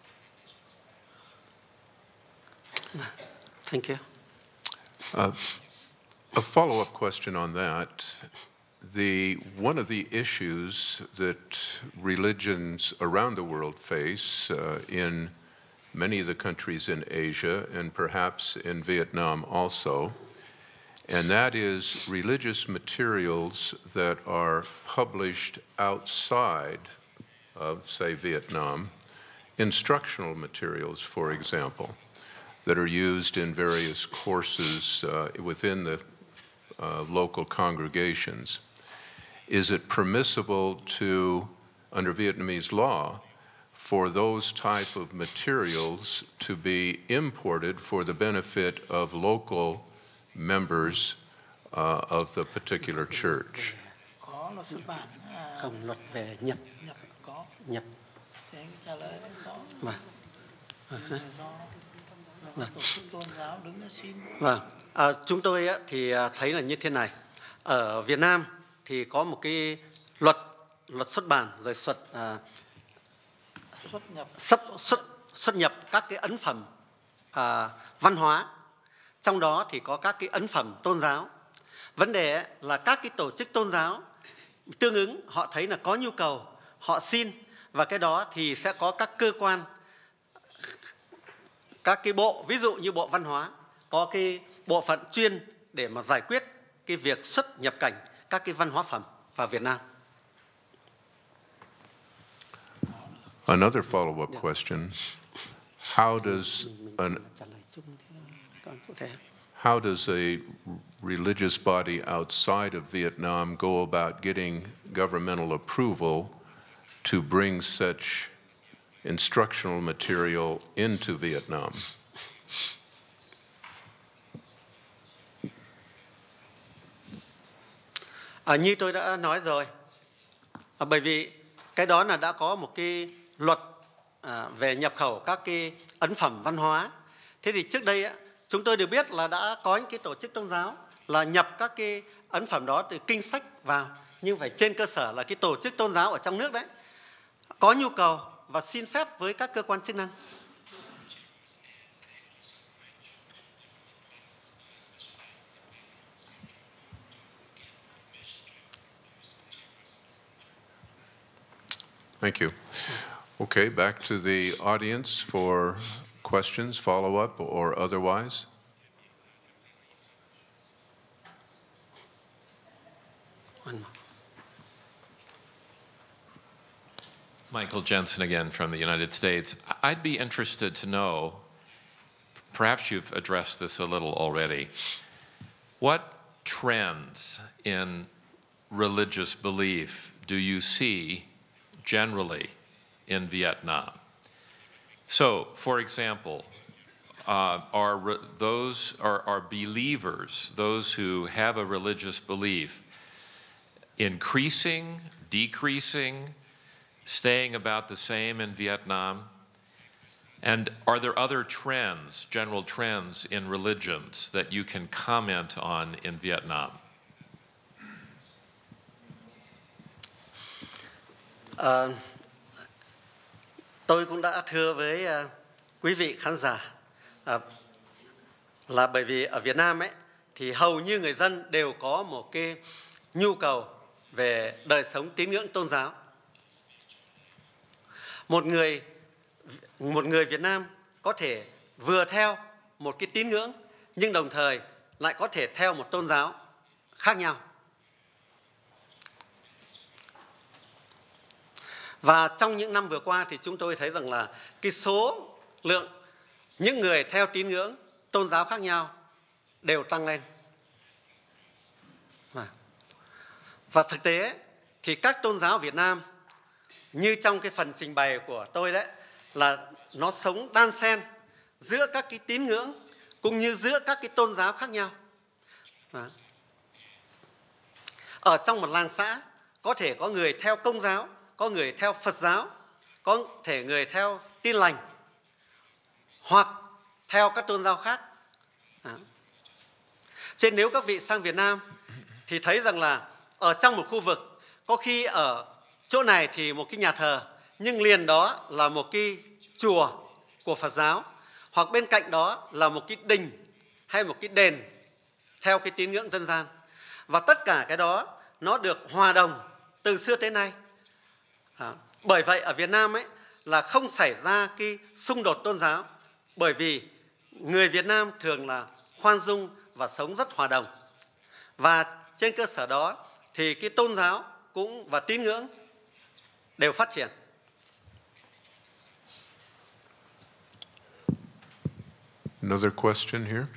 Thank you. Uh, A follow-up question on that. The, one of the issues that religions around the world face uh, in many of the countries in Asia and perhaps in Vietnam also, and that is religious materials that are published outside of, say, Vietnam, instructional materials, for example, that are used in various courses uh, within the uh, local congregations. Is it permissible to, under Vietnamese law, for those type of materials to be imported for the benefit of local members uh, of the particular church? Có luật xuất bản. À, Không, luật về nhập. nhập có. Nhập. Thế cái trả lời đấy có. Vâng. Nhưng mà do, do tổ chức tôn giáo đứng ra xin. Vâng. À, chúng tôi á, thì à, thấy là như thế này. Ở Việt Nam thì có một cái luật luật xuất bản rồi xuất à, Xuất nhập. xuất, xuất xuất nhập các cái ấn phẩm à, văn hóa, trong đó thì có các cái ấn phẩm tôn giáo. Vấn đề ấy là các cái tổ chức tôn giáo tương ứng họ thấy là có nhu cầu, họ xin, và cái đó thì sẽ có các cơ quan, các cái bộ, ví dụ như Bộ Văn hóa có cái bộ phận chuyên để mà giải quyết cái việc xuất nhập cảnh các cái văn hóa phẩm vào Việt Nam. Another follow-up question. How does an How does a religious body outside of Vietnam go about getting governmental approval to bring such instructional material into Vietnam? À, như tôi đã nói rồi, à, bởi vì cái đó là đã có một cái luật à, về nhập khẩu các cái ấn phẩm văn hóa. Thế thì trước đây á, chúng tôi được biết là đã có những cái tổ chức tôn giáo là nhập các cái ấn phẩm đó từ kinh sách vào, nhưng phải trên cơ sở là cái tổ chức tôn giáo ở trong nước đấy có nhu cầu và xin phép với các cơ quan chức năng. Thank you. Okay, back to the audience for questions, follow-up, or otherwise. Michael Jensen again from the United States. I'd be interested to know, perhaps you've addressed this a little already, what trends in religious belief do you see generally in Vietnam? So, for example, uh, are re- those are, are believers, those who have a religious belief, increasing, decreasing, staying about the same in Vietnam? And are there other trends, general trends in religions that you can comment on in Vietnam? À, tôi cũng đã thưa với à, quý vị khán giả à, là bởi vì ở Việt Nam ấy thì hầu như người dân đều có một cái nhu cầu về đời sống tín ngưỡng tôn giáo. Một người một người Việt Nam có thể vừa theo một cái tín ngưỡng nhưng đồng thời lại có thể theo một tôn giáo khác nhau. Và trong những năm vừa qua thì chúng tôi thấy rằng là cái số lượng những người theo tín ngưỡng tôn giáo khác nhau đều tăng lên. Và thực tế thì các tôn giáo Việt Nam như trong cái phần trình bày của tôi đấy là nó sống đan xen giữa các cái tín ngưỡng cũng như giữa các cái tôn giáo khác nhau. Ở trong một làng xã có thể có người theo Công giáo, có người theo Phật giáo, có thể người theo Tin lành hoặc theo các tôn giáo khác. Cho nên nếu các vị sang Việt Nam thì thấy rằng là ở trong một khu vực có khi ở chỗ này thì một cái nhà thờ nhưng liền đó là một cái chùa của Phật giáo, hoặc bên cạnh đó là một cái đình hay một cái đền theo cái tín ngưỡng dân gian. Và tất cả cái đó nó được hòa đồng từ xưa tới nay. À, bởi vậy ở Việt Nam ấy là không xảy ra cái xung đột tôn giáo, bởi vì người Việt Nam thường là khoan dung và sống rất hòa đồng. Và trên cơ sở đó thì cái tôn giáo cũng và tín ngưỡng đều phát triển. Another question here.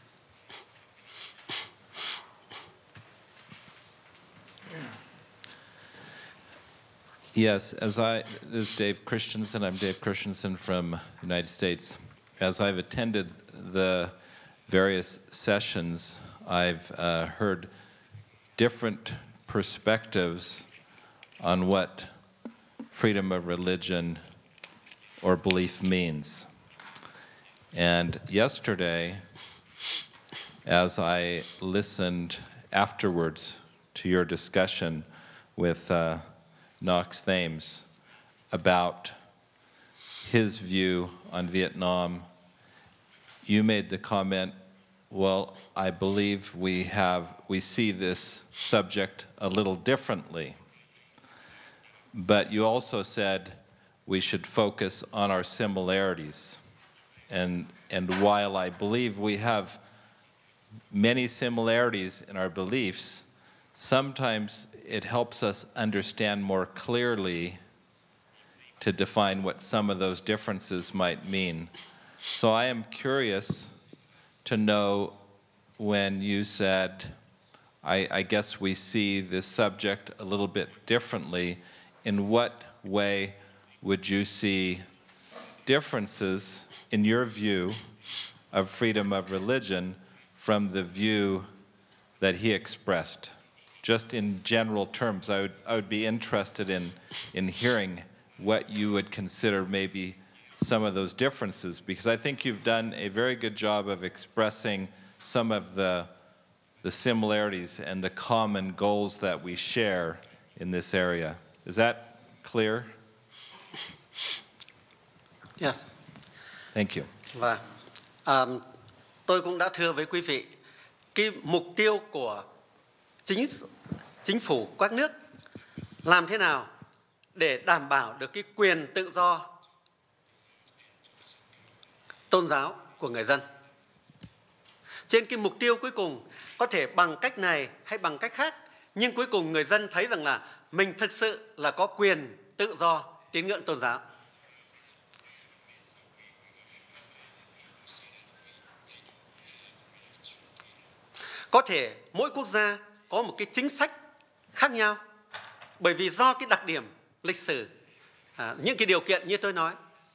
Yes, as I, this is Dave Christensen. I'm Dave Christensen from the United States. As I've attended the various sessions, I've uh, heard different perspectives on what freedom of religion or belief means. And yesterday, as I listened afterwards to your discussion with uh, Knox Thames about his view on Vietnam, you made the comment, well, I believe we have, we see this subject a little differently. But you also said we should focus on our similarities. And, and while I believe we have many similarities in our beliefs, sometimes it helps us understand more clearly to define what some of those differences might mean. So I am curious to know when you said, I, I guess we see this subject a little bit differently, in what way would you see differences in your view of freedom of religion from the view that he expressed? Just in general terms, I would, I would be interested in, in hearing what you would consider maybe some of those differences, because I think you've done a very good job of expressing some of the, the similarities and the common goals that we share in this area. Is that clear? Yes. Thank you. Và um, tôi cũng đã thưa với quý vị, cái mục tiêu của chính chính phủ các nước làm thế nào để đảm bảo được cái quyền tự do tôn giáo của người dân. Trên cái mục tiêu cuối cùng có thể bằng cách này hay bằng cách khác, nhưng cuối cùng người dân thấy rằng là mình thực sự là có quyền tự do tín ngưỡng tôn giáo. Có thể mỗi quốc gia có một cái chính sách khác nhau, bởi vì do cái đặc điểm lịch sử, à, những cái điều kiện như tôi nói.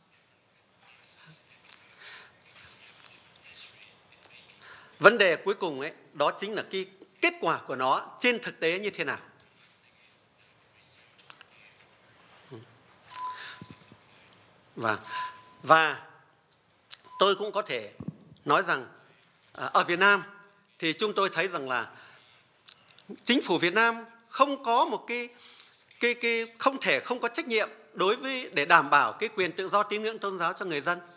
Vấn đề cuối cùng ấy, đó chính là cái kết quả của nó trên thực tế như thế nào. Và, và tôi cũng có thể nói rằng à, ở Việt Nam thì chúng tôi thấy rằng là chính phủ Việt Nam không có một cái, cái, cái không thể không có trách nhiệm đối với để đảm bảo cái quyền tự do tín ngưỡng tôn giáo cho người dân.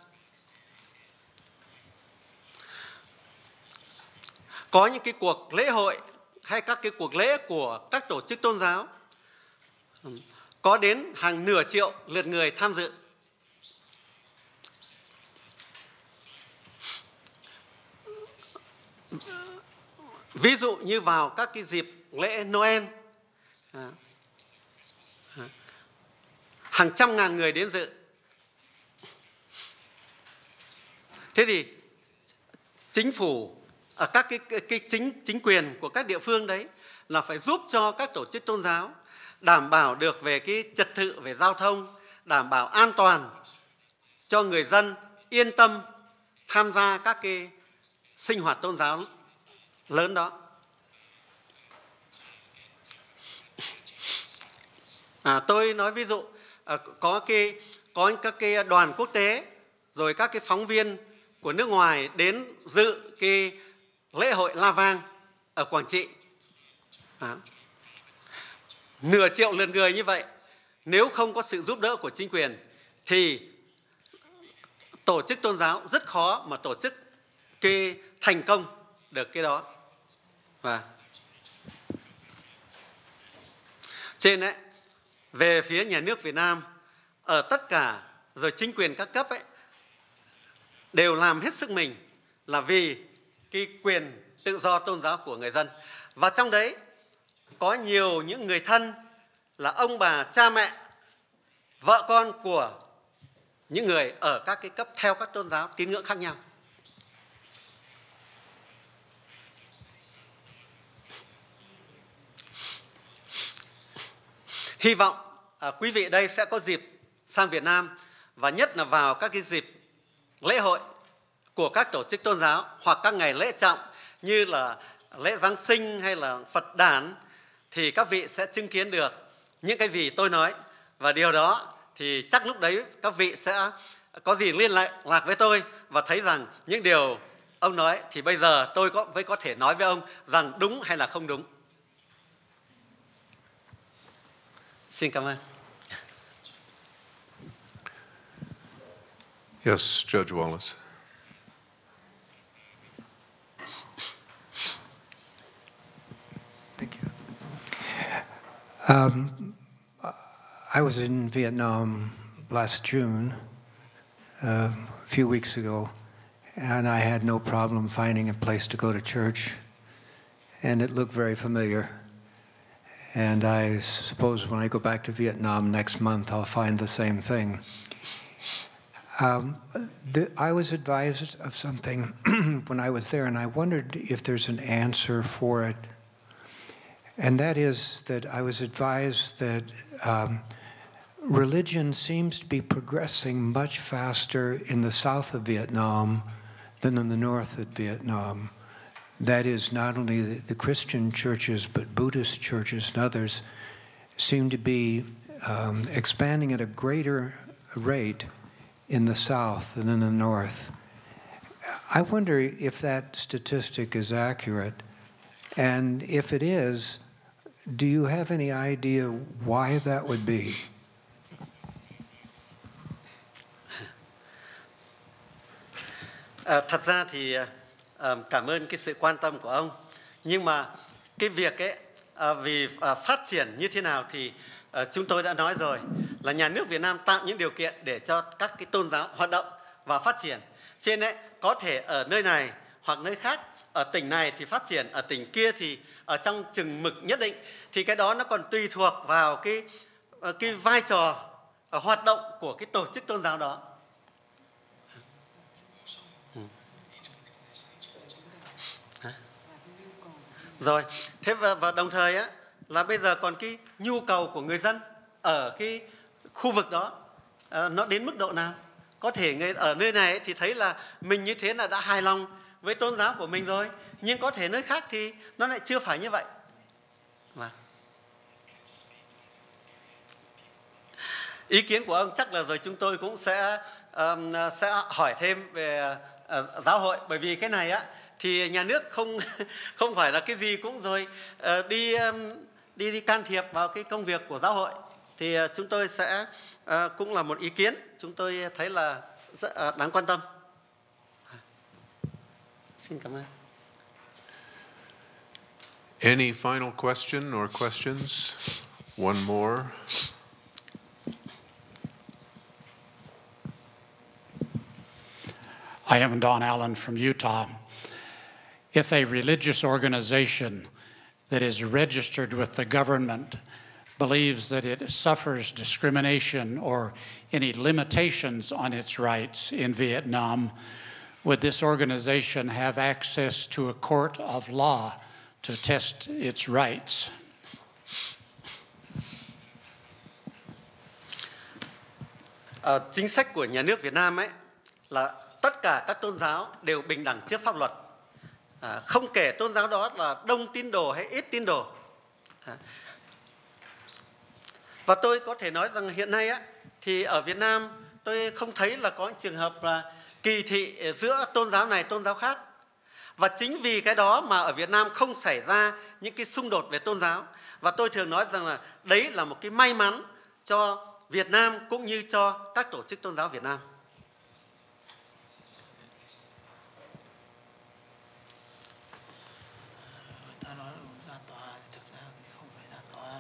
Có những cái cuộc lễ hội hay các cái cuộc lễ của các tổ chức tôn giáo có đến hàng nửa triệu lượt người tham dự. Ví dụ như vào các cái dịp lễ Noel, hàng trăm ngàn người đến dự. Thế thì chính phủ, các cái, cái, cái chính chính quyền của các địa phương đấy là phải giúp cho các tổ chức tôn giáo đảm bảo được về cái trật tự về giao thông, đảm bảo an toàn cho người dân yên tâm tham gia các cái sinh hoạt tôn giáo lớn đó. À, tôi nói ví dụ à, có cái có các cái đoàn quốc tế rồi các cái phóng viên của nước ngoài đến dự cái lễ hội La Vang ở Quảng Trị. À, nửa triệu lượt người như vậy, nếu không có sự giúp đỡ của chính quyền thì tổ chức tôn giáo rất khó mà tổ chức cái thành công được cái đó. Và trên ấy, về phía nhà nước Việt Nam, ở tất cả rồi chính quyền các cấp ấy đều làm hết sức mình là vì cái quyền tự do tôn giáo của người dân. Và trong đấy có nhiều những người thân là ông bà, cha mẹ, vợ con của những người ở các cái cấp theo các tôn giáo tín ngưỡng khác nhau. Hy vọng à, quý vị đây sẽ có dịp sang Việt Nam, và nhất là vào các cái dịp lễ hội của các tổ chức tôn giáo hoặc các ngày lễ trọng như là lễ Giáng sinh hay là Phật đản, thì các vị sẽ chứng kiến được những cái gì tôi nói. Và điều đó thì chắc lúc đấy các vị sẽ có gì liên lạc lạc với tôi và thấy rằng những điều ông nói thì bây giờ tôi có mới có thể nói với ông rằng đúng hay là không đúng. Xin cảm ơn. Yes, Judge Wallace. Thank you. Um, I was in Vietnam last June, uh, a few weeks ago, and I had no problem finding a place to go to church, and it looked very familiar. And I suppose when I go back to Vietnam next month, I'll find the same thing. Um, the, I was advised of something when I was there, and I wondered if there's an answer for it. And that is that I was advised that um, religion seems to be progressing much faster in the south of Vietnam than in the north of Vietnam. That is, not only the, the Christian churches, but Buddhist churches and others seem to be um, expanding at a greater rate in the south than in the north. I wonder if that statistic is accurate, and if it is, do you have any idea why that would be? À, thật ra thì à, cảm ơn cái sự quan tâm của ông. Nhưng mà cái việc ấy à, vì à, phát triển như thế nào thì à, chúng tôi đã nói rồi là nhà nước Việt Nam tạo những điều kiện để cho các cái tôn giáo hoạt động và phát triển. Cho nên ấy, có thể ở nơi này hoặc nơi khác, ở tỉnh này thì phát triển, ở tỉnh kia thì ở trong chừng mực nhất định, thì cái đó nó còn tùy thuộc vào cái cái vai trò hoạt động của cái tổ chức tôn giáo đó. Rồi, thế và, và đồng thời á, là bây giờ còn cái nhu cầu của người dân ở cái khu vực đó à, nó đến mức độ nào? Có thể người ở nơi này ấy, thì thấy là mình như thế là đã hài lòng với tôn giáo của mình rồi, nhưng có thể nơi khác thì nó lại chưa phải như vậy. Và ý kiến của ông chắc là rồi chúng tôi cũng sẽ um, sẽ hỏi thêm về uh, giáo hội, bởi vì cái này á thì nhà nước không không phải là cái gì cũng rồi uh, đi um, đi đi can thiệp vào cái công việc của giáo hội, thì uh, chúng tôi sẽ uh, cũng là một ý kiến chúng tôi thấy là rất uh, đáng quan tâm. Xin cảm ơn. Any final question or questions? One more. I am Don Allen from Utah. If a religious organization that is registered with the government believes that it suffers discrimination or any limitations on its rights in Vietnam, would this organization have access to a court of law to test its rights? À, chính sách của nhà nước Việt Nam ấy là tất cả các tôn giáo đều bình đẳng trước pháp luật, à, không kể tôn giáo đó là đông tín đồ hay ít tín đồ. À. Và tôi có thể nói rằng hiện nay á, thì ở Việt Nam tôi không thấy là có trường hợp là kỳ thị giữa tôn giáo này tôn giáo khác. Và chính vì cái đó mà ở Việt Nam không xảy ra những cái xung đột về tôn giáo. Và tôi thường nói rằng là đấy là một cái may mắn cho Việt Nam cũng như cho các tổ chức tôn giáo Việt Nam.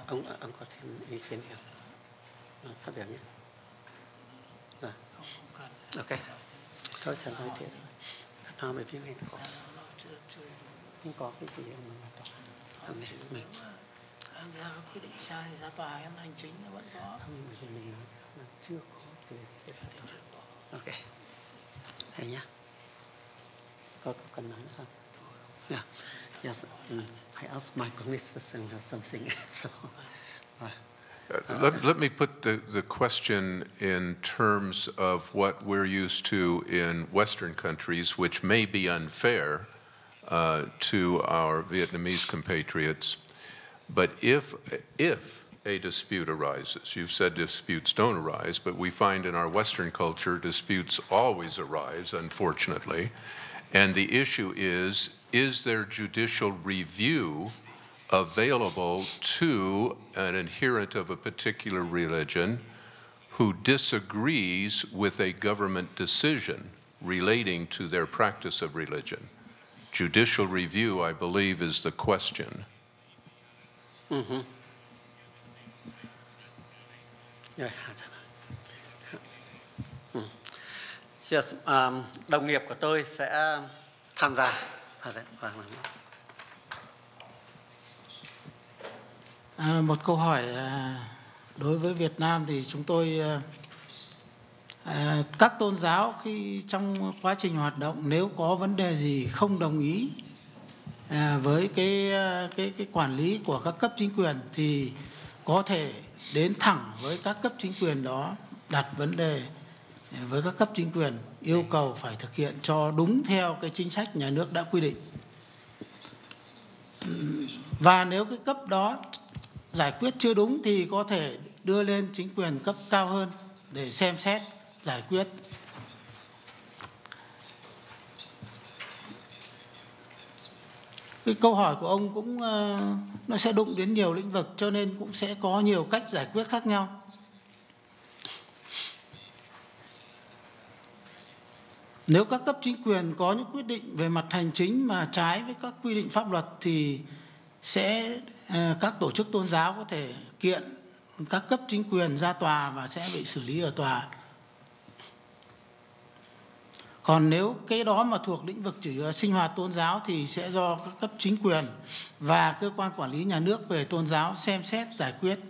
ông ông có thêm ý kiến gì không? Phát biểu nhé. Rồi. Ok. Thôi chẳng nói tiếp. Nào bởi vì mình có không có cái gì mà làm mình Anh ra quyết định sai thì ra tòa án hành chính vẫn có. không thì mình nói chưa có từ cái phần chưa có. Ok. Hay nhá. Có có cần nói nữa không? Yeah. Yes. Mm. I asked my commission something. So. Uh, Let, let me put the, the question in terms of what we're used to in Western countries, which may be unfair uh, to our Vietnamese compatriots. But if, if a dispute arises, you've said disputes don't arise, but we find in our Western culture disputes always arise, unfortunately. And the issue is, is there judicial review available to an adherent of a particular religion who disagrees with a government decision relating to their practice of religion? Judicial review, I believe, is the question. Mm-hmm. Yeah. Yes, um, đồng nghiệp của tôi sẽ tham gia. À, một câu hỏi đối với Việt Nam thì chúng tôi à, các tôn giáo khi trong quá trình hoạt động nếu có vấn đề gì không đồng ý à, với cái, cái cái quản lý của các cấp chính quyền thì có thể đến thẳng với các cấp chính quyền đó, đặt vấn đề với các cấp chính quyền, yêu cầu phải thực hiện cho đúng theo cái chính sách nhà nước đã quy định. Và nếu cái cấp đó giải quyết chưa đúng thì có thể đưa lên chính quyền cấp cao hơn để xem xét giải quyết. Cái câu hỏi của ông cũng nó sẽ đụng đến nhiều lĩnh vực, cho nên cũng sẽ có nhiều cách giải quyết khác nhau. Nếu các cấp chính quyền có những quyết định về mặt hành chính mà trái với các quy định pháp luật thì sẽ các tổ chức tôn giáo có thể kiện các cấp chính quyền ra tòa và sẽ bị xử lý ở tòa. Còn nếu cái đó mà thuộc lĩnh vực chỉ sinh hoạt tôn giáo thì sẽ do các cấp chính quyền và cơ quan quản lý nhà nước về tôn giáo xem xét giải quyết.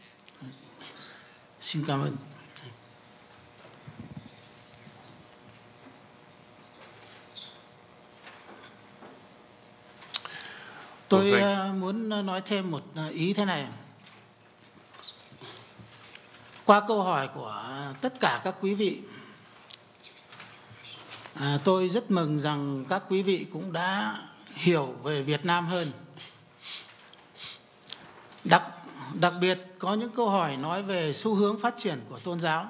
Xin cảm ơn. Tôi muốn nói thêm một ý thế này. Qua câu hỏi của tất cả các quý vị, à, tôi rất mừng rằng các quý vị cũng đã hiểu về Việt Nam hơn. Đặc, đặc biệt có những câu hỏi nói về xu hướng phát triển của tôn giáo.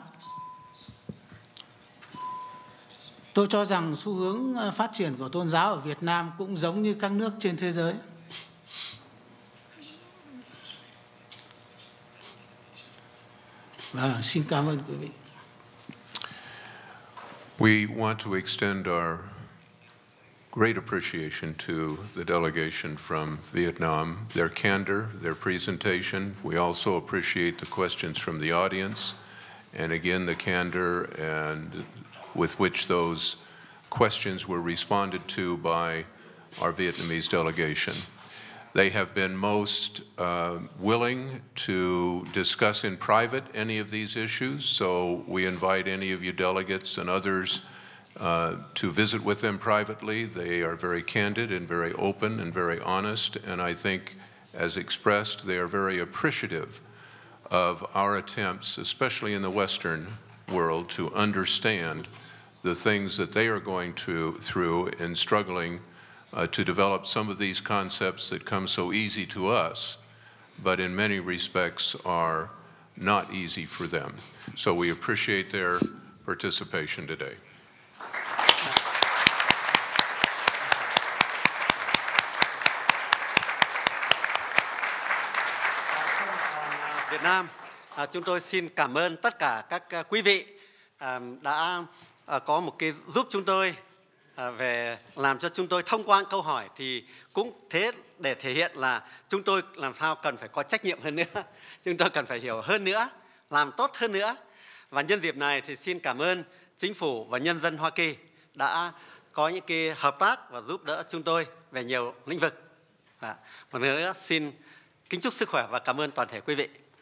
Tôi cho rằng xu hướng phát triển của tôn giáo ở Việt Nam cũng giống như các nước trên thế giới. Vâng, xin cảm ơn quý vị. We want to extend our great appreciation to the delegation from Vietnam, their candor, their presentation. We also appreciate the questions from the audience, and again, the candor and with which those questions were responded to by our Vietnamese delegation. They have been most uh, willing to discuss in private any of these issues, so we invite any of you delegates and others uh, to visit with them privately. They are very candid and very open and very honest, and I think, as expressed, they are very appreciative of our attempts, especially in the Western world, to understand the things that they are going to, through in struggling Uh, to develop some of these concepts that come so easy to us, but in many respects are not easy for them. So we appreciate their participation today. Việt Nam, à, chúng tôi xin cảm ơn tất cả các quý vị à, đã à, có một cái giúp chúng tôi à, về làm cho chúng tôi thông qua câu hỏi thì cũng thế để thể hiện là chúng tôi làm sao cần phải có trách nhiệm hơn nữa, chúng tôi cần phải hiểu hơn nữa, làm tốt hơn nữa. Và nhân dịp này thì xin cảm ơn Chính phủ và nhân dân Hoa Kỳ đã có những cái hợp tác và giúp đỡ chúng tôi về nhiều lĩnh vực. À, một lần nữa xin kính chúc sức khỏe và cảm ơn toàn thể quý vị.